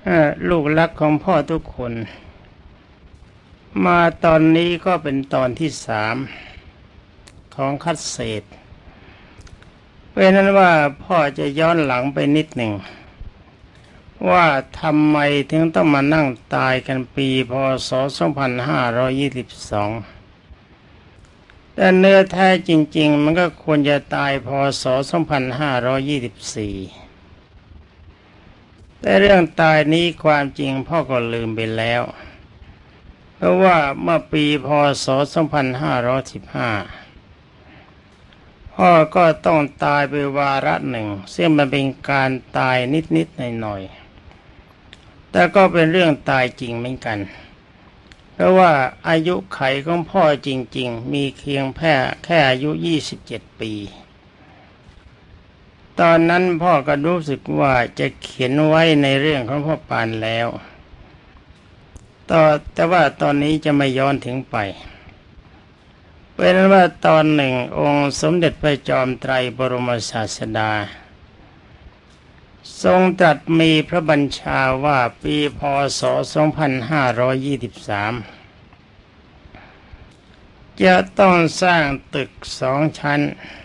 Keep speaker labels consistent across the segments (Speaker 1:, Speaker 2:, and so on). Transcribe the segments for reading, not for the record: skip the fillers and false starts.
Speaker 1: ลูกรักของพ่อทุกคนมาตอนนี้ก็เป็นตอนที่3ของคัดเศษเป็นนั้นว่าพ่อจะย้อนหลังไปนิดหนึ่งว่าทำไมถึงต้องมานั่งตายกันปีพ.ศ. 2522แต่เนื้อแท้จริงๆมันก็ควรจะตายพ.ศ. 2524แต่เรื่องตายนี้ความจริงพ่อก็ลืมไปแล้วเพราะว่าเมื่อปีพ.ศ. 2515พ่อก็ต้องตายไปวาระหนึ่งซึ่งมันเป็นการตายนิดๆหน่อยๆแต่ก็เป็นเรื่องตายจริงเหมือนกันเพราะว่าอายุไขของพ่อจริงๆมีเพียงแค่อายุ27 ปีตอนนั้นพ่อก็รู้สึกว่าจะเขียนไว้ในเรื่องของพ่อปานแล้วแต่ว่าตอนนี้จะไม่ย้อนถึงไปเป็นว่าตอนหนึ่งองค์สมเด็จพระจอมไตรบรมศาสดาทรงตรัสมีพระบัญชาว่าปีพ.ศ. 2523จะต้องสร้างตึก2 ชั้น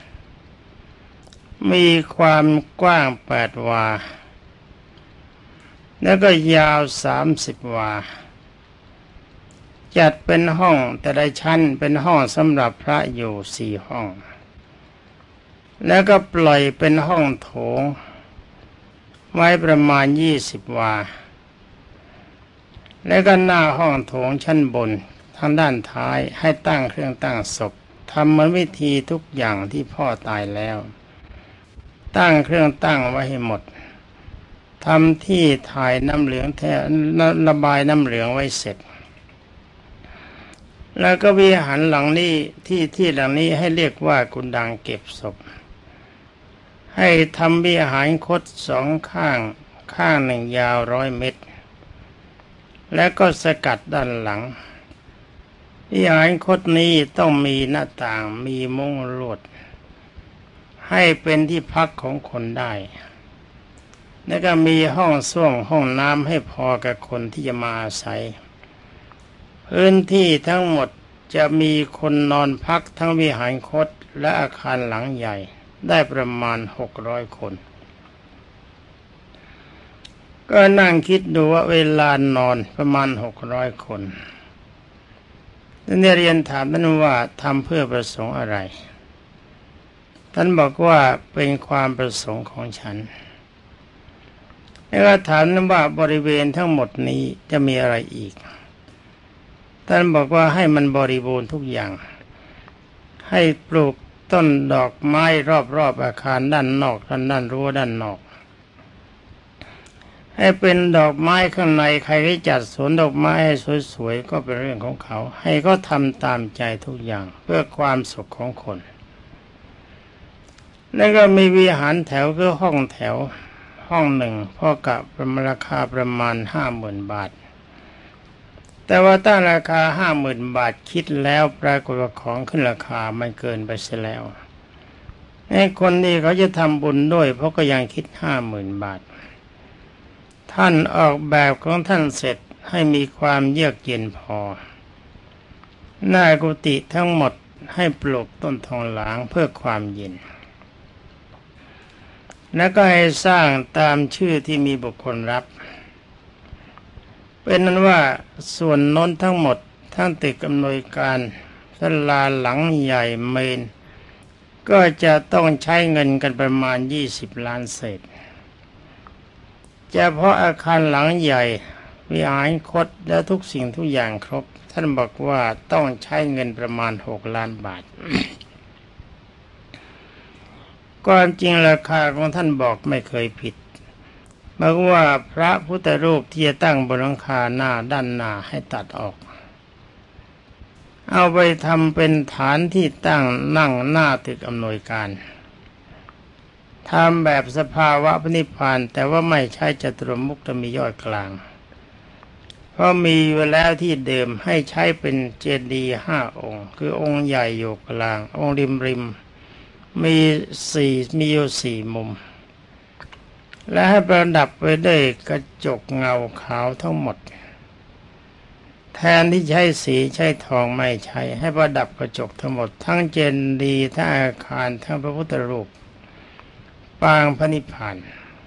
Speaker 1: มีความกว้าง8 วาแล้วก็ยาว30 วาจัดเป็นห้องแต่ละชั้นเป็นห้องสำหรับพระอยู่4 ห้องแล้วก็ปล่อยเป็นห้องโถงไว้ประมาณ20 วาแล้วก็หน้าห้องโถงชั้นบนทางด้านท้ายให้ตั้งเครื่องตั้งศพทำเหมือนวิธีทุกอย่างที่พ่อตายแล้วตั้งเครื่องตั้งไว้ให้หมดทำที่ถ่ายน้ำเหลืองระบายน้ำเหลืองไว้เสร็จแล้วก็วิหารหลังนี้ที่หลังนี้ให้เรียกว่ากุฏังเก็บศพให้ทำวิหารคด2 ข้างหนึ่งยาว100 เมตรแล้วก็สกัดด้านหลังวิหารคดนี้ต้องมีหน้าต่างมีมุ้งลวดให้เป็นที่พักของคนได้แล้วก็มีห้องส้วมห้องน้ำให้พอกับคนที่จะมาอาศัยพื้นที่ทั้งหมดจะมีคนนอนพักทั้งวิหารคดและอาคารหลังใหญ่ได้ประมาณ600 คนก็นั่งคิดดูว่าเวลานอนประมาณ600 คนเนี่ยเรียนถามท่านว่าทำเพื่อประสงค์อะไรท่านบอกว่าเป็นความประสงค์ของฉันแล้วก็ถามนั้นว่าบริเวณทั้งหมดนี้จะมีอะไรอีกท่านบอกว่าให้มันบริบูรณ์ทุกอย่างให้ปลูกต้นดอกไม้รอบๆอาคารด้านนอกด้านรั้วด้านนอกให้เป็นดอกไม้ข้างในใครที่จัดสวนดอกไม้ให้สวยๆก็เป็นเรื่องของเขาให้เขาทำตามใจทุกอย่างเพื่อความสุขของคนแล้วก็มีวิหารแถวคือห้องแถวห้องหนึ่งพ่อกะราคาประมาณ 50,000 บาทแต่ว่าตั้งราคา 50,000 บาทคิดแล้วปรากฏว่าของขึ้นราคามันเกินไปเสียแล้วไอ้คนนี้เขาจะทำบุญด้วยเพราะก็ยังคิด 50,000 บาทท่านออกแบบของท่านเสร็จให้มีความเยือกเย็นพอหน้ากุฏิทั้งหมดให้ปลูกต้นทองหลางเพื่อความเย็นแล้วก็ให้สร้างตามชื่อที่มีบุคคลรับเป็นนั้นว่าส่วนโน้นทั้งหมดทั้งตึกอำนวยการศาลาหลังใหญ่เมนก็จะต้องใช้เงินกันประมาณ20 ล้านเศษเฉพาะอาคารหลังใหญ่วิหารคดและทุกสิ่งทุกอย่างครบท่านบอกว่าต้องใช้เงินประมาณ6 ล้านบาท ความจริงราคาของท่านบอกไม่เคยผิดหมายว่าพระพุทธรูปที่จะตั้งบนหลังคาหน้าด้านหน้าให้ตัดออกเอาไปทำเป็นฐานที่ตั้งนั่งหน้าตึกอำนวยการทำแบบสภาวะพระนิพพานแต่ว่าไม่ใช่จตุรมุขจะมียอดกลางเพราะมีอยู่แล้วที่เดิมให้ใช้เป็นเจดีย์5 องค์คือองค์ใหญ่อยู่กลางองค์ริมมีอยู่4 มุมและให้ประดับไว้ด้วยกระจกเงาขาวทั้งหมดแทนที่ใช้สีใช้ทองไม่ใช้ให้ประดับกระจกทั้งหมดทั้งเจดีย์ทั้งอาคารทั้งพระพุทธรูปปางพระนิพพาน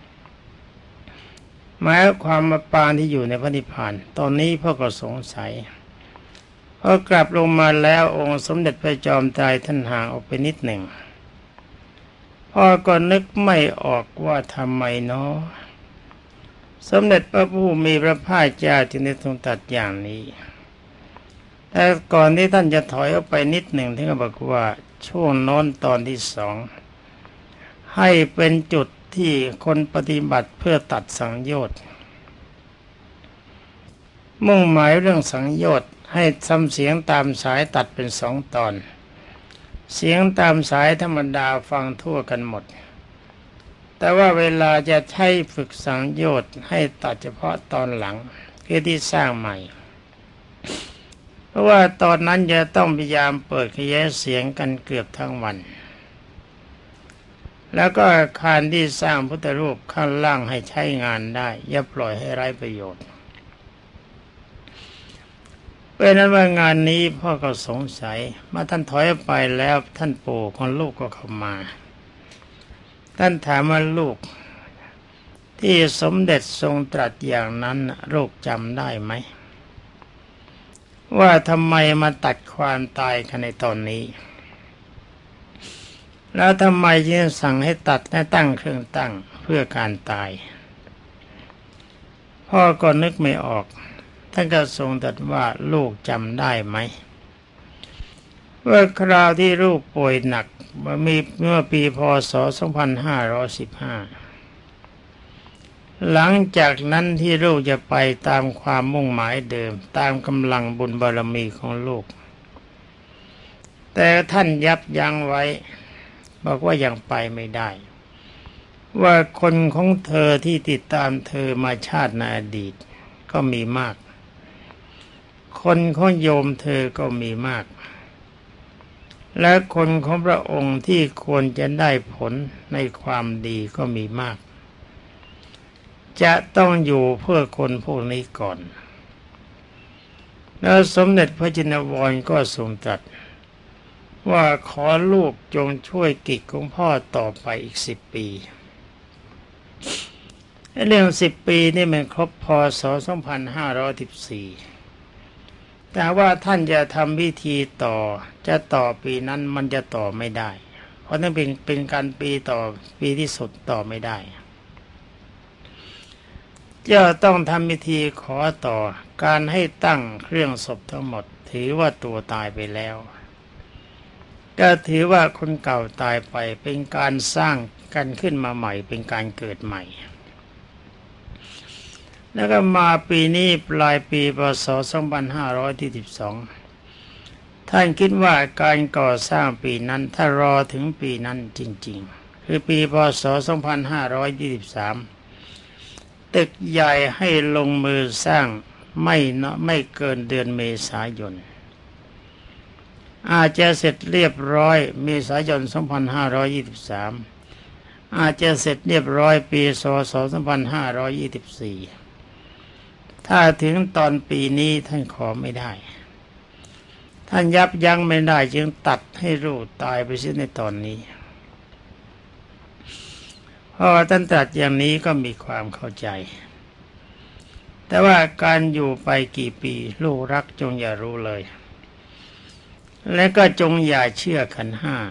Speaker 1: หมายความมาปางที่อยู่ในพระนิพพานตอนนี้พ่อก็สงสัยพอกลับลงมาแล้วองค์สมเด็จพระจอมไตรท่านห่างออกไปนิดหนึ่งพ่อก็นึกไม่ออกว่าทำไมเนาะสมเด็จพระผู้มีพระภาคเจ้าจึงได้ทรงตรัสอย่างนี้แต่ก่อนที่ท่านจะถอยออกไปนิดหนึ่งท่านก็บอกว่าช่วงโน้นตอนที่สองให้เป็นจุดที่คนปฏิบัติเพื่อตัดสังโยชน์มุ่งหมายเรื่องสังโยชน์ให้ทำเสียงตามสายตัดเป็นสองตอนเสียงตามสายธรรมดาฟังทั่วกันหมดแต่ว่าเวลาจะใช้ฝึกสังโยชน์ให้ตัดเฉพาะตอนหลังคือที่สร้างใหม่เพราะว่าตอนนั้นจะต้องพยายามเปิดขยายเสียงกันเกือบทั้งวันแล้วก็อาคารที่สร้างพุทธรูปข้างล่างให้ใช้งานได้อย่าปล่อยให้ไร้ประโยชน์เพราะนั้นว่างานนี้พ่อก็สงสัยเมื่อท่านถอยไปแล้วท่านปู่ของลูกก็เข้ามาท่านถามว่าลูกที่สมเด็จทรงตรัสอย่างนั้นลูกจำได้ไหมว่าทำไมมาตัดความตายกันในตอนนี้แล้วทำไมจึงสั่งให้ตัดและตั้งเครื่องตั้งเพื่อการตายพ่อก็นึกไม่ออกท่านก็ทรงตรัสว่าลูกจำได้ไหมว่าคราวที่ลูกป่วยหนักเมื่อปีพ.ศ. 2515หลังจากนั้นที่ลูกจะไปตามความมุ่งหมายเดิมตามกำลังบุญบารมีของลูกแต่ท่านยับยั้งไว้บอกว่ายังไปไม่ได้ว่าคนของเธอที่ติดตามเธอมาชาติในอดีตก็มีมากคนของโยมเธอก็มีมากและคนของพระองค์ที่ควรจะได้ผลในความดีก็มีมากจะต้องอยู่เพื่อคนพวกนี้ก่อนแล้วสมเด็จพระจินวรก็ทรงตรัสว่าขอลูกจงช่วยกิจของพ่อต่อไปอีก10 ปีเรื่อง10 ปีนี่มันครบพ.ศ. 2514แต่ว่าท่านจะทำพิธีต่อจะต่อปีนั้นมันจะต่อไม่ได้เพราะนั่นเป็นการปีต่อปีที่สุดต่อไม่ได้จะต้องทำพิธีขอต่อการให้ตั้งเครื่องศพทั้งหมดถือว่าตัวตายไปแล้วก็ถือว่าคนเก่าตายไปเป็นการสร้างกันขึ้นมาใหม่เป็นการเกิดใหม่แล้วก็มาปีนี้ปลายปีพ.ศ. 2512ท่านคิดว่าการก่อสร้างปีนั้นถ้ารอถึงปีนั้นจริงๆคือปีพ.ศ. 2523ตึกใหญ่ให้ลงมือสร้างไม่เกินเดือนเมษายนอาจจะเสร็จเรียบร้อยเมษายน 2523อาจจะเสร็จเรียบร้อยปีศ. 2524ถ้าถึงตอนปีนี้ท่านขอไม่ได้ท่านยับยั้งไม่ได้จึงตัดให้ลูกตายไปเสียในตอนนี้พอท่านตรัสอย่างนี้ก็มีความเข้าใจแต่ว่าการอยู่ไปกี่ปีลูกรักจงอย่ารู้เลยและก็จงอย่าเชื่อขันธ์ห้า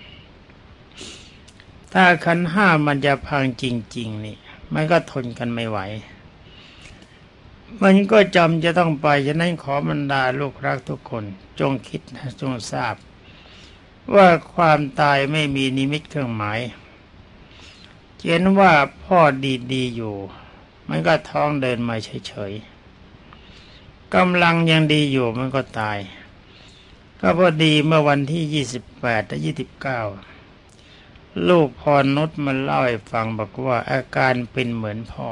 Speaker 1: ถ้าขันธ์ห้ามันจะพังจริงๆนี่มันก็ทนกันไม่ไหวมันก็จำจะต้องไปฉะนั้นขอบรรดาลูกรักทุกคนจงคิดจงทราบว่าความตายไม่มีนิมิตเครื่องหมายเห็นว่าพ่อดีๆอยู่มันก็ท้องเดินมาเฉยๆกำลังยังดีอยู่มันก็ตายก็พอดีเมื่อวันที่28และ29ลูกพรนุชมันเล่าให้ฟังบอกว่าอาการเป็นเหมือนพ่อ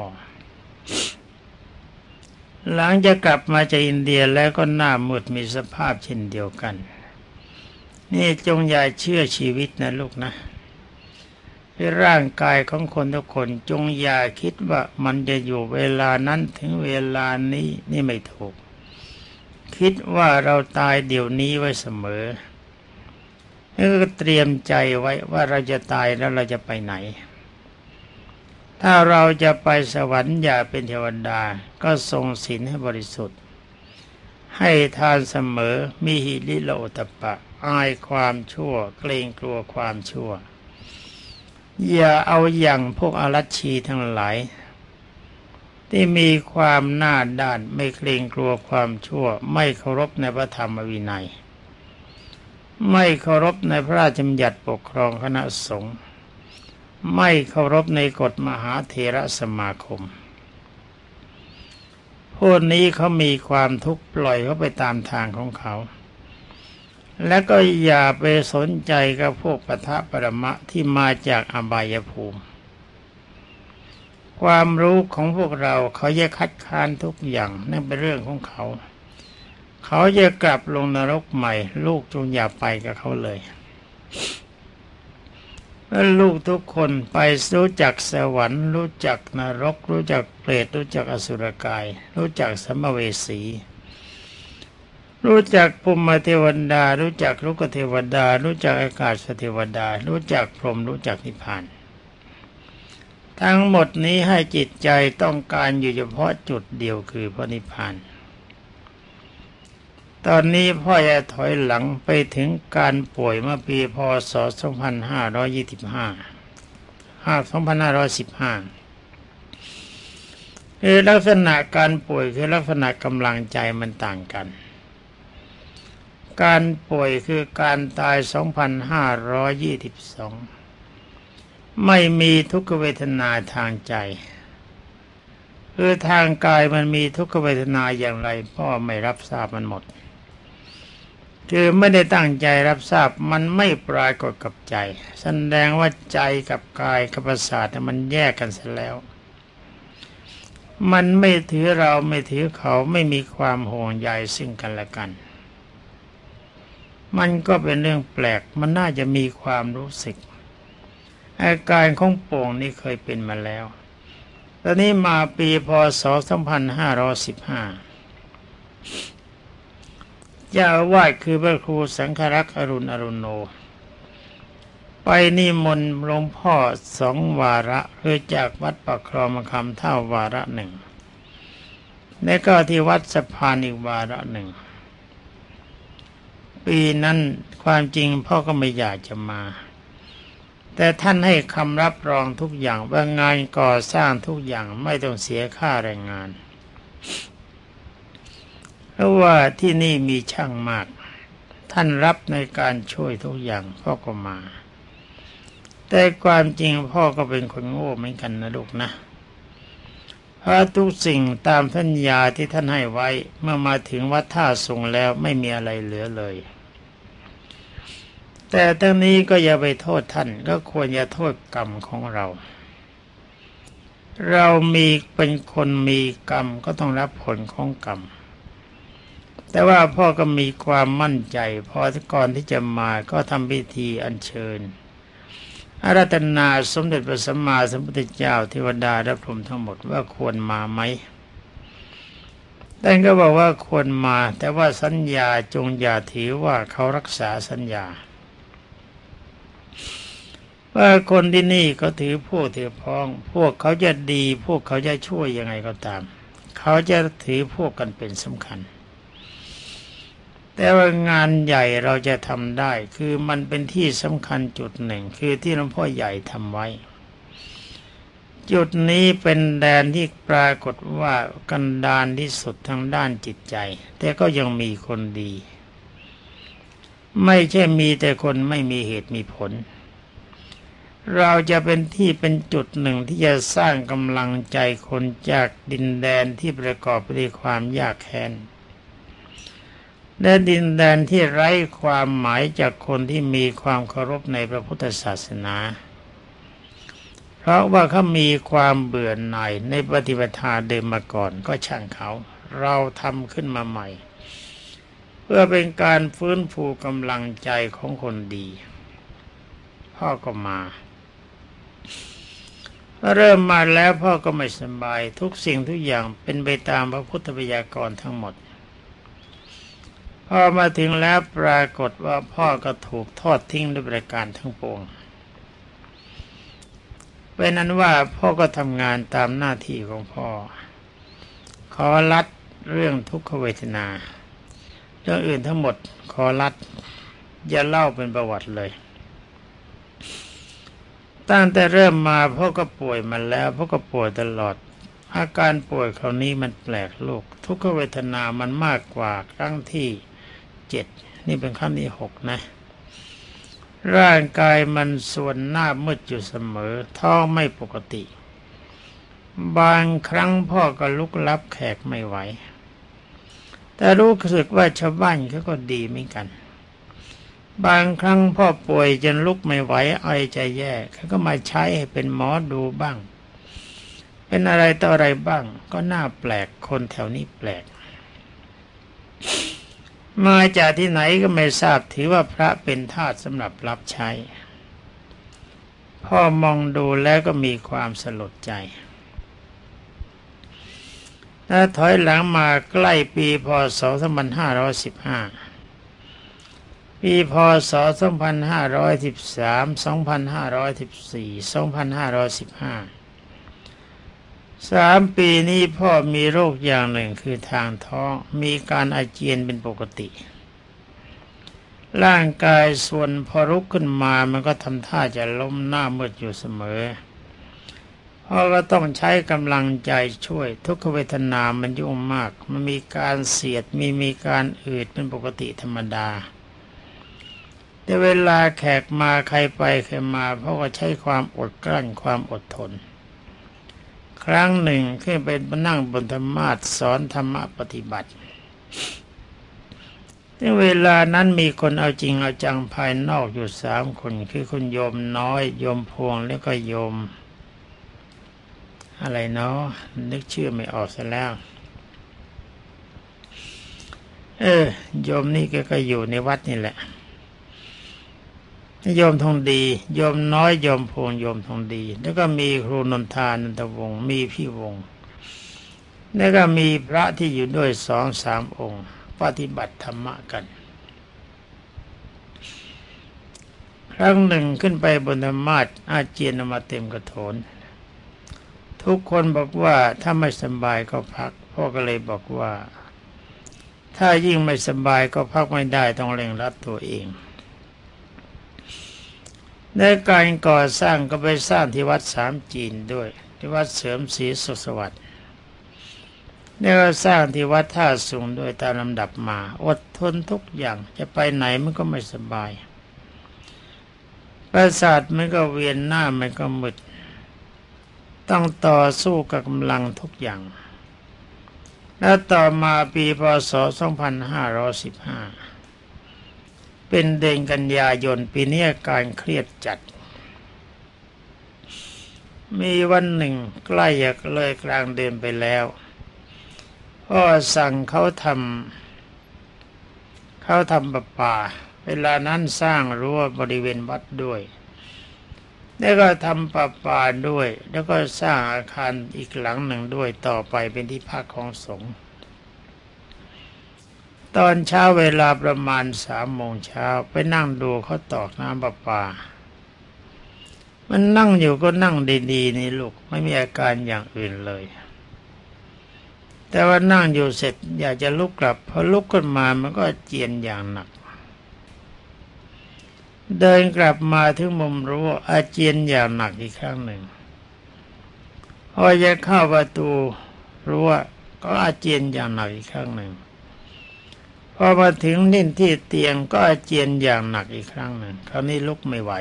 Speaker 1: หลังจากกลับมาจากอินเดียแล้วก็หน้ามืดมีสภาพเช่นเดียวกันนี่จงอย่าเชื่อชีวิตนะลูกนะคคือร่างกายของคนทุกคนจงอย่าคิดว่ามันจะอยู่เวลานั้นถึงเวลานี้นี่ไม่ถูกคิดว่าเราตายเดี๋ยวนี้ไว้เสมอแล้วก็เตรียมใจไว้ว่าเราจะตายแล้วเราจะไปไหนถ้าเราจะไปสวรรค์อย่าเป็นเทวดาก็ทรงศีลให้บริสุทธิ์ให้ทานเสมอมีหิริโอตตัปปะอายความชั่วเกรงกลัวความชั่วอย่าเอาอย่างพวกอรัชชีทั้งหลายที่มีความหน้าด้านไม่เกรงกลัวความชั่วไม่เคารพในพระธรรมวินัยไม่เคารพในพระราชบัญญัติปกครองคณะสงฆ์ไม่เคารพในกฎมหาเถรสมาคมพวกนี้เขามีความทุกข์ปล่อยเขาไปตามทางของเขาและก็อย่าไปสนใจกับพวกปทะปรมะที่มาจากอบายภูมิความรู้ของพวกเราเขาจะคัดค้านทุกอย่างนั่นเป็นเรื่องของเขาเขาจะกลับลงนรกใหม่ลูกจงอย่าไปกับเขาเลยแล้วลูกทุกคนไปรู้จักสวรรค์รู้จักนรกรู้จักเปรตรู้จักอสุรกายรู้จักสัมภเวสีรู้จักภูมิเทวดารู้จักลูกเทวดารู้จักอากาศเทวดารู้จักพรหมรู้จักนิพพานทั้งหมดนี้ให้จิตใจต้องการอยู่เฉพาะจุดเดียวคือพระนิพพานตอนนี้พ่อจะถอยหลังไปถึงการป่วยเมื่อปีพ.ศ. 2515คือลักษณะการป่วยคือลักษณะกำลังใจมันต่างกันการป่วยคือการตาย 2522 ไม่มีทุกขเวทนาทางใจคือทางกายมันมีทุกขเวทนาอย่างไรพ่อไม่รับทราบมันหมดคือไม่ได้ตั้งใจรับทราบมันไม่ปรากฏกับใจแสดงว่าใจกับกายกับประสาทมันแยกกันเสียแล้วมันไม่ถือเราไม่ถือเขาไม่มีความห่วงใยซึ่งกันและกันมันก็เป็นเรื่องแปลกมันน่าจะมีความรู้สึกอาการของโป่งนี่เคยเป็นมาแล้วตอนนี้มาปีพ.ศ. 2515เจ้าอาวาสคือพระครูสังฆรักษ์อรุณอรุโนไปนิมนต์หลวงพ่อ2 วาระคือจากวัดปักคลองมะขามเท่าวาระหนึ่งและก็ที่วัดสะพานอีกวาระหนึ่งปีนั้นความจริงพ่อก็ไม่อยากจะมาแต่ท่านให้คำรับรองทุกอย่างว่างานก่อสร้างทุกอย่างไม่ต้องเสียค่าแรงงานเพราะว่าที่นี่มีช่างมากท่านรับในการช่วยทุกอย่างพ่อก็มาแต่ความจริงพ่อก็เป็นคนโง่เหมือนกันนะลูกนะเพราะทุกสิ่งตามสัญญาที่ท่านให้ไว้เมื่อมาถึงวัดท่าทรงแล้วไม่มีอะไรเหลือเลยแต่ทั้งนี้ก็อย่าไปโทษท่านก็ควรอย่าโทษกรรมของเราเรามีเป็นคนมีกรรมก็ต้องรับผลของกรรมแต่ว่าพ่อก็มีความมั่นใจพอก่อนที่จะมาก็ทำพิธีอัญเชิญอาราธนาสมเด็จพระสัมมาสัมพุทธเจ้าเทวดาและพรหมทั้งหมดว่าควรมาไหมท่านก็บอกว่าควรมาแต่ว่าสัญญาจงอย่าถือว่าเขารักษาสัญญาว่าคนที่นี่เขาถือพวกถือพ้องพวกเขาจะดีพวกเขาจะช่วยยังไงก็ตามเขาจะถือพวกกันเป็นสำคัญแต่ว่างานใหญ่เราจะทำได้คือมันเป็นที่สำคัญจุดหนึ่งคือที่หลวงพ่อใหญ่ทำไว้จุดนี้เป็นแดนที่ปรากฏว่ากันดารที่สุดทางด้านจิตใจแต่ก็ยังมีคนดีไม่ใช่มีแต่คนไม่มีเหตุมีผลเราจะเป็นที่เป็นจุดหนึ่งที่จะสร้างกำลังใจคนจากดินแดนที่ประกอบไปด้วยความยากแค้นและดินแดนที่ไร้ความหมายจากคนที่มีความเคารพในพระพุทธศาสนาเพราะว่าเขามีความเบื่อหน่ายในปฏิปทาเดิมมาก่อนก็ช่างเขาเราทำขึ้นมาใหม่เพื่อเป็นการฟื้นฟูกำลังใจของคนดีพ่อก็มาเริ่มมาแล้วพ่อก็ไม่สบายทุกสิ่งทุกอย่างเป็นไปตามพระพุทธบัญญัติทั้งหมดพอมาถึงแล้วปรากฏว่าพ่อก็ถูกทอดทิ้งด้วยประการทั้งปวงเป็นนั้นว่าพ่อก็ทำงานตามหน้าที่ของพ่อขอลัดเรื่องทุกขเวทนาเรื่องอื่นทั้งหมดขอลัดอย่าเล่าเป็นประวัติเลยตั้งแต่เริ่มมาพ่อก็ป่วยมาแล้วพ่อก็ป่วยตลอดอาการป่วยคราวนี้มันแปลกโลกทุกขเวทนามันมากกว่าครั้งที่7นี่เป็นครั้งที่6นะร่างกายมันส่วนหน้ามืดอยู่เสมอท้องไม่ปกติบางครั้งพ่อก็ลุกลับแขกไม่ไหวแต่รู้สึกว่าชาวบ้านเขาก็ดีเหมือนกันบางครั้งพ่อป่วยจนลุกไม่ไหวไอใจแย่เขาก็มาใช้ให้เป็นหมอดูบ้างเป็นอะไรต่ออะไรบ้างก็น่าแปลกคนแถวนี้แปลกมาจากที่ไหนก็ไม่ทราบถือว่าพระเป็นทาสสำหรับรับใช้พ่อมองดูแล้วก็มีความสลดใจถ้าถอยหลังมาใกล้ปีพ.ศ. 2515ปีพ.ศ. 2513 2514 2515 3 ปีนี้พ่อมีโรคอย่างหนึ่งคือทางท้องมีการอาเจียนเป็นปกติร่างกายส่วนพอลุกขึ้นมามันก็ทำท่าจะล้มหน้ามืดอยู่เสมอพ่อก็ต้องใช้กำลังใจช่วยทุกขเวทนามันยุ่งมากมันมีการเสียดมีการอืดเป็นปกติธรรมดาแต่เวลาแขกมาใครไปใครมาพ่อก็ใช้ความอดกลั้นความอดทนครั้งหนึ่งขึ้นไปนั่งบนธรรมาสน์สอนธรรมะปฏิบัติในเวลานั้นมีคนเอาจริงเอาจังภายนอกอยู่3 คนคือคุณโยมน้อยโยมพวงแล้วก็โยมอะไรเนาะนึกชื่อไม่ออกซะแล้วโยมนี่ก็อยู่ในวัดนี่แหละโยมทองดีโยมน้อยโยมพวงโยมทองดีแล้วก็มีครูนนทานันทวงศ์มีพี่วงศ์แล้วก็มีพระที่อยู่ด้วย2-3 องค์ปฏิบัติธรรมะกันครั้งหนึ่งขึ้นไปบนธรรมาสน์อาเจียนออกมาเต็มกระโถนทุกคนบอกว่าถ้าไม่สบายก็พักพ่อก็เลยบอกว่าถ้ายิ่งไม่สบายก็พักไม่ได้ต้องเร่งรัดตัวเองในการก่อสร้างก็ไปสร้างที่วัดสามจีนด้วยที่วัดเสริมศรีสุขสวัสดิ์แล้วก็สร้างที่วัดท่าสูงด้วยตามลำดับมาอดทนทุกอย่างจะไปไหนมันก็ไม่สบายประสาทมันก็เวียนหน้ามันก็มึนต้องต่อสู้กับกำลังทุกอย่างแล้วต่อมาปีพ.ศ. 2515เป็นเดือนกันยายนปีนี้อาการเครียดจัดมีวันหนึ่งใกล้จะเลยกลางเดือนไปแล้วพ่อสั่งเขาทำประปาเวลานั้นสร้างรั้วบริเวณวัดด้วยแล้วก็ทำประปาด้วยแล้วก็สร้างอาคารอีกหลังหนึ่งด้วยต่อไปเป็นที่พักของสงฆ์ตอนเช้าเวลาประมาณ3 โมงเช้าไปนั่งดูเขาตอกน้ำประปามันนั่งอยู่ก็นั่งดีๆนี่ลูกไม่มีอาการอย่างอื่นเลยแต่ว่านั่งอยู่เสร็จอยากจะลุกกลับพอลุกขึ้นมามันก็เจียนอย่างหนักเดินกลับมาถึงมุมรั้วอาเจียนอย่างหนักอีกครั้งหนึ่งพอจะเข้าประตูรั้วก็อาเจียนอย่างหนักอีกครั้งหนึ่งพอมาถึงนิ่นที่เตียงก็อาเจียนอย่างหนักอีกครั้งหนึ่งคราวนี้ลุกไม่ไหว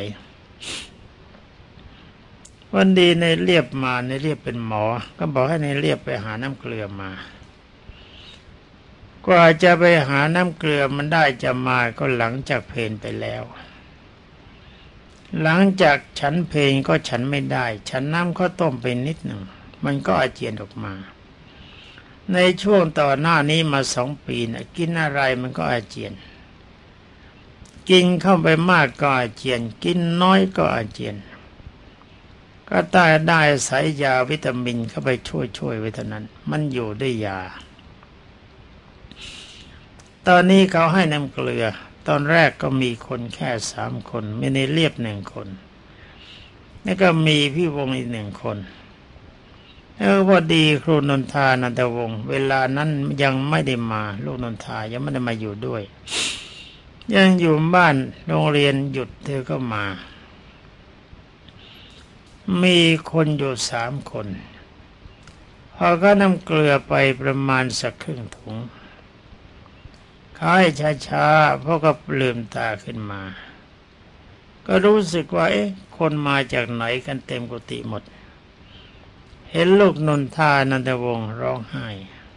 Speaker 1: วันดีในเรียบมาในเรียบเป็นหมอก็บอกให้ในเรียบไปหาน้ำเกลือมากว่าจะไปหาน้ำเกลือมันได้จะมาก็หลังจากเพลไปแล้วหลังจากฉันเพลก็ฉันไม่ได้ฉันน้ำข้าวต้มไปนิดหนึ่งมันก็อาเจียนออกมาในช่วงต่อหน้านี้มา2 ปีนะกินอะไรมันก็อาเจียนกินเข้าไปมากก็อาเจียนกินน้อยก็อาเจียนก็ได้สายยาวิตามินเข้าไปช่วยไว้เท่านั้นมันอยู่ด้วยยาตอนนี้เขาให้น้ำเกลือตอนแรกก็มีคนแค่3 คนมีในเรียบ1 คนแล้วก็มีพี่วงอีก1 คนแล้วพอดีครูนนทานันทวงศ์เวลานั้นยังไม่ได้มาลูกนนทายังไม่ได้มาอยู่ด้วยยังอยู่บ้านโรงเรียนหยุดเธอก็มามีคนอยู่3 คนพอก็นำเกลือไปประมาณสักครึ่งถุงเขาให้ช้าๆเพราะก็ลืมตาขึ้นมาก็รู้สึกว่าคนมาจากไหนกันเต็มกุฏิหมดเห็นลูกนนทานันทวงศ์ร้องไห้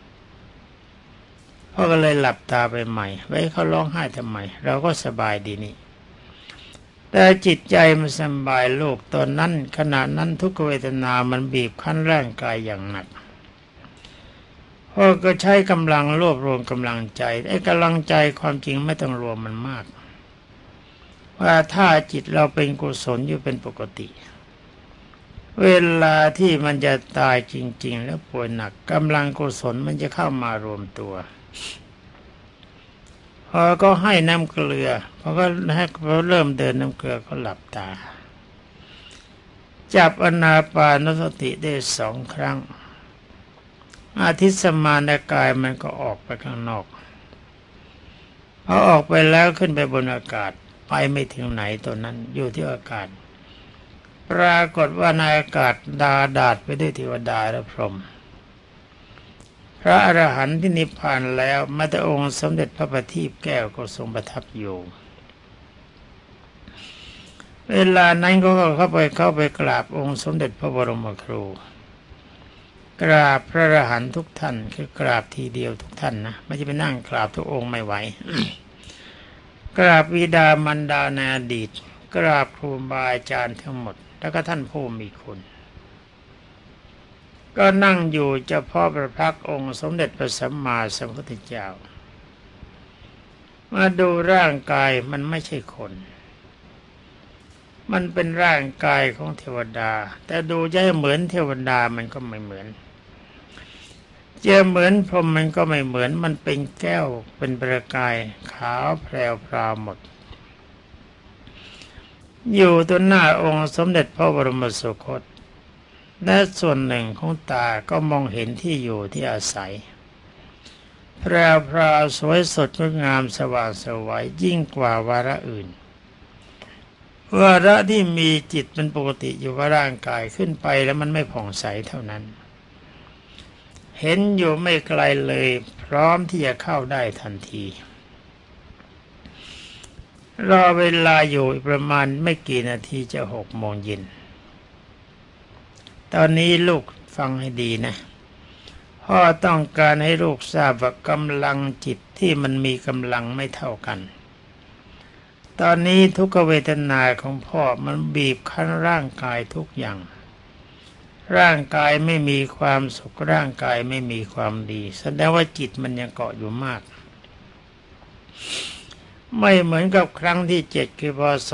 Speaker 1: พ่อก็เลยหลับตาไปใหม่ไว้เขาร้องไห้ทำไมเราก็สบายดีนี่แต่จิตใจมันสบายโลกตอนนั้นขณะนั้นทุกขเวทนามันบีบคั้นร่างกายอย่างหนักพ่อก็ใช้กำลังรวบรวมกำลังใจกำลังใจความจริงไม่ต้องรวมมันมากว่าถ้าจิตเราเป็นกุศลอยู่เป็นปกติเวลาที่มันจะตายจริงๆแล้วป่วยหนักกำลังกุศลมันจะเข้ามารวมตัวพอก็ให้น้ำเกลือพอก็ให้เขาเริ่มเดินน้ำเกลือก็หลับตาจับอานาปานสติได้2 ครั้งอาทิตย์สมานกายมันก็ออกไปข้างนอกพอออกไปแล้วขึ้นไปบนอากาศไปไม่ถึงไหนตัวนั้นอยู่ที่อากาศปรากฏว่าในอากาศดาดไปด้วยเทวดาและพรหมพระอรหันต์ที่นิพพานแล้วแม้แต่องค์สมเด็จพระประทีปแก้วก็ทรงประทับอยู่เวลานั้นก็เข้าไปกราบองค์สมเด็จพระบรมครูกราบพระอรหันต์ทุกท่านคือกราบทีเดียวทุกท่านนะไม่ใช่ไปนั่งกราบทุกองค์ไม่ไหว กราบบิดามารดาในอดีตกราบครูบาอาจารย์ทั้งหมดแล้วก็ท่านผู้มีคุณก็นั่งอยู่เฉพาะพระพักตร์องค์สมเด็จพระสัมมาสัมพุทธเจ้ามาดูร่างกายมันไม่ใช่คนมันเป็นร่างกายของเทวดาแต่ดูจะให้เหมือนเทวดามันก็ไม่เหมือนจะเหมือนพรหมมันก็ไม่เหมือนมันเป็นแก้วเป็นประกายขาวแพรวพราวหมดอยู่ตัวหน้าองค์สมเด็จพระบรมสุคตและส่วนหนึ่งของตาก็มองเห็นที่อยู่ที่อาศัยแพรวพราวสวยสดงดงามสว่างไสวยิ่งกว่าวาระอื่นวาระที่มีจิตเป็นปกติอยู่กับร่างกายขึ้นไปแล้วมันไม่ผ่องใสเท่านั้นเห็นอยู่ไม่ไกลเลยพร้อมที่จะเข้าได้ทันทีรอเวลาอยู่ประมาณไม่กี่นาทีจะ6 โมงเย็นตอนนี้ลูกฟังให้ดีนะพ่อต้องการให้ลูกทราบว่ากำลังจิตที่มันมีกำลังไม่เท่ากันตอนนี้ทุกขเวทนาของพ่อมันบีบคั้นร่างกายทุกอย่างร่างกายไม่มีความสุขร่างกายไม่มีความดีแสดงว่าจิตมันยังเกาะอยู่มากไม่เหมือนกับครั้งที่7คือพ.ศ.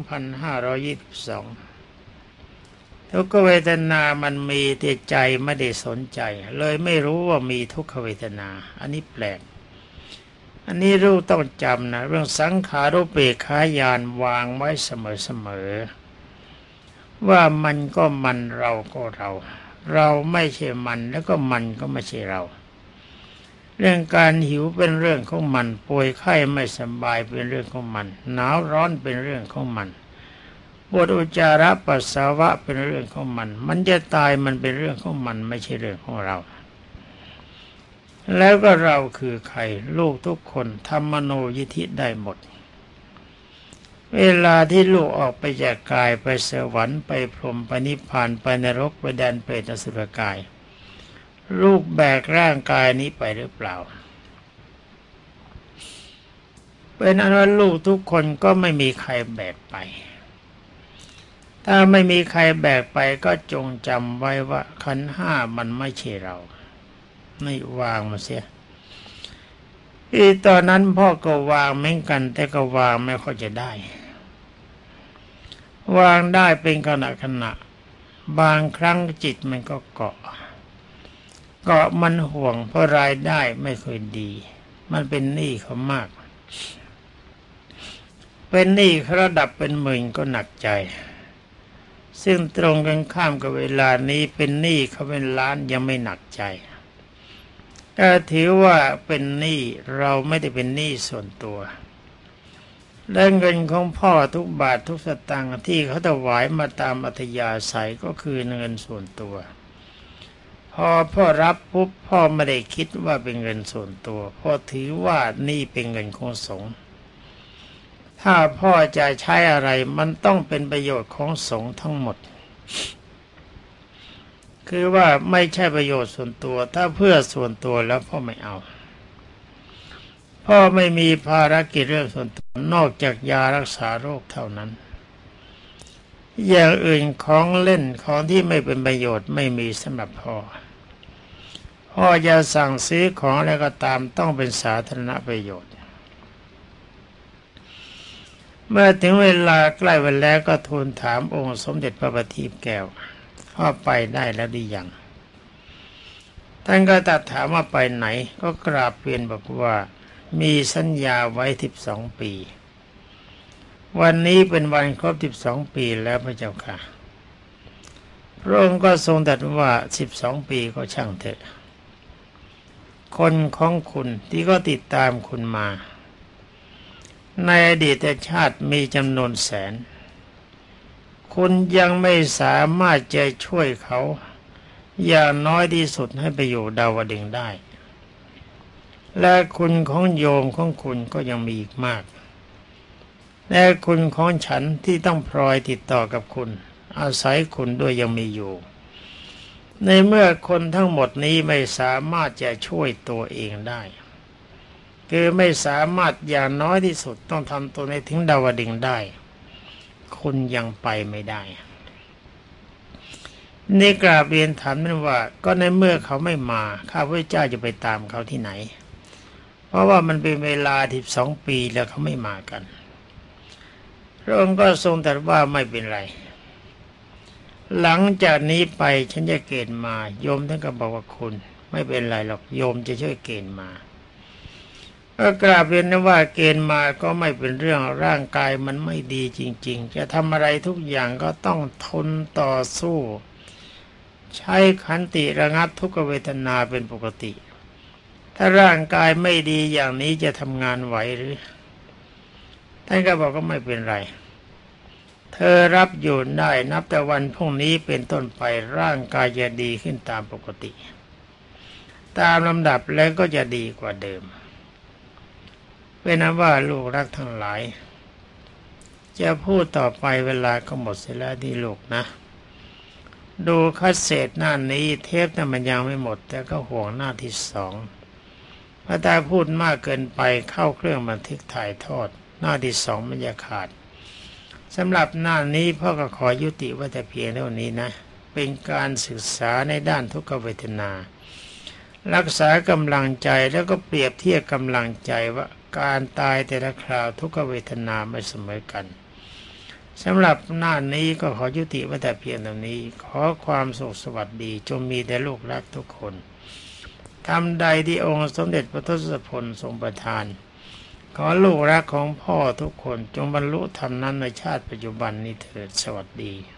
Speaker 1: 2522ทุกขเวทนามันมีแต่ใจไม่ได้สนใจเลยไม่รู้ว่ามีทุกขเวทนาอันนี้แปลกอันนี้ลูกต้องจำนะเรื่องสังขารุปเปกขญาณวางไว้เสมอว่ามันก็มันเราก็เราไม่ใช่มันแล้วก็มันก็ไม่ใช่เราเรื่องการหิวเป็นเรื่องของมันป่วยไข้ไม่สบายเป็นเรื่องของมันหนาวร้อนเป็นเรื่องของมันปวดอุจจาระปัสสาวะเป็นเรื่องของมันมันจะตายมันเป็นเรื่องของมันไม่ใช่เรื่องของเราแล้วก็เราคือใครลูกทุกคนทำมโนยิทธิได้หมดเวลาที่ลูกออกไปจากกายไปสวรรค์ไปพรหมไปนิพพานไปนรกไปแดนเปรตอสุรกายลูกแบกร่างกายนี้ไปหรือเปล่าเป็นอันว่าลูกทุกคนก็ไม่มีใครแบกไปถ้าไม่มีใครแบกไปก็จงจำไว้ว่าขันธ์ห้ามันไม่ใช่เราไม่วางมาเสียตอนนั้นพ่อก็วางเหมือนกันแต่ก็วางไม่ค่อยจะได้วางได้เป็นขณะบางครั้งจิตมันก็เกาะมันห่วงเพราะรายได้ไม่ค่อยดีมันเป็นหนี้เขามากเป็นหนี้เขาระดับเป็นหมื่นก็หนักใจซึ่งตรงกันข้ามกับเวลานี้เป็นหนี้เขาเป็นล้านยังไม่หนักใจก็ถือว่าเป็นหนี้เราไม่ได้เป็นหนี้ส่วนตัวและเงินของพ่อทุกบาททุกสตางค์ที่เขาถวายมาตามอัธยาศัยก็คือเงินส่วนตัวพอพ่อรับปุ๊บพ่อไม่ได้คิดว่าเป็นเงินส่วนตัวพ่อถือว่านี่เป็นเงินของสงฆ์ถ้าพ่อจะใช้อะไรมันต้องเป็นประโยชน์ของสงฆ์ทั้งหมดคือว่าไม่ใช่ประโยชน์ส่วนตัวถ้าเพื่อส่วนตัวแล้วพ่อไม่เอาพ่อไม่มีภารกิจเรื่องส่วนตัวนอกจากยารักษาโรคเท่านั้นอย่างอื่นของเล่นของที่ไม่เป็นประโยชน์ไม่มีสำหรับพ่อจะสั่งซื้อของอะไรก็ตามต้องเป็นสาธารณประโยชน์เมื่อถึงเวลาใกล้วันแล้วก็ทูลถามองค์สมเด็จพระบัณฑิตแก้วว่าไปได้แล้วหรือยังท่านก็ตรัสถามว่าไปไหนก็กราบเรียนบอกว่ามีสัญญาไว้12 ปีวันนี้เป็นวันครบ12 ปีแล้วพระเจ้าค่ะพระองค์ก็ทรงตรัสว่า12 ปีก็ช่างเถอะคนของคุณที่ก็ติดตามคุณมาในอดีตชาติมีจำนวนแสนคุณยังไม่สามารถจะช่วยเขาอย่างน้อยที่สุดให้ไปอยู่ดาวดึงส์ได้และคุณของโยมของคุณก็ยังมีอีกมากและคุณของฉันที่ต้องพลอยติดต่อกับคุณอาศัยคุณด้วยยังมีอยู่ในเมื่อคนทั้งหมดนี้ไม่สามารถจะช่วยตัวเองได้คือไม่สามารถอย่างน้อยที่สุดต้องทำตัวให้ถึงดาวดึงส์ได้คุณยังไปไม่ได้นี่กราบเรียนถามนั้นว่าก็ในเมื่อเขาไม่มาข้าพเจ้าจะไปตามเขาที่ไหนเพราะว่ามันเป็นเวลา12 ปีแล้วเขาไม่มากันพระองค์ก็ทรงตรัสว่าไม่เป็นไรหลังจากนี้ไปฉันจะเกณฑ์มาโยมท่านก็บอกว่าคุณไม่เป็นไรหรอกโยมจะช่วยเกณฑ์มาก็กราบเรียนนะว่าเกณฑ์มาก็ไม่เป็นเรื่องร่างกายมันไม่ดีจริงๆจะทำอะไรทุกอย่างก็ต้องทนต่อสู้ใช้ขันติระงับทุกขเวทนาเป็นปกติถ้าร่างกายไม่ดีอย่างนี้จะทำงานไหวหรือท่านก็บอกก็ไม่เป็นไรเธอรับอยู่ได้นับแต่วันพรุ่งนี้เป็นต้นไปร่างกายจะดีขึ้นตามปกติตามลำดับแล้วก็จะดีกว่าเดิมเป็นนั้นว่าลูกรักทั้งหลายจะพูดต่อไปเวลาก็หมดเสียแล้วที่ลูกนะดูคัดเศษหน้านี้เทปนั้นมันยังไม่หมดแต่ก็ห่วงหน้าที่2เพราะถ้าพูดมากเกินไปเข้าเครื่องบันทึกถ่ายทอดหน้าที่2มันจะขาดสำหรับหน้านี้พ่อก็ขอยุติไว้แต่เพียงเท่านี้นะเป็นการศึกษาในด้านทุกขเวทนารักษากำลังใจแล้วก็เปรียบเทียบกำลังใจว่าการตายแต่ละคราวทุกขเวทนาไม่เสมอกันสำหรับหน้านี้ก็ขอยุติไว้แต่เพียงเท่านี้ขอความสุขสวัสดีจงมีแด่ลูกรักทุกคนทำใดที่องค์สมเด็จพระทศพลทรงประทานขอลูกรักของพ่อทุกคนจงบรรลุธรรมนั้นในชาติปัจจุบันนี้เถิดสวัสดี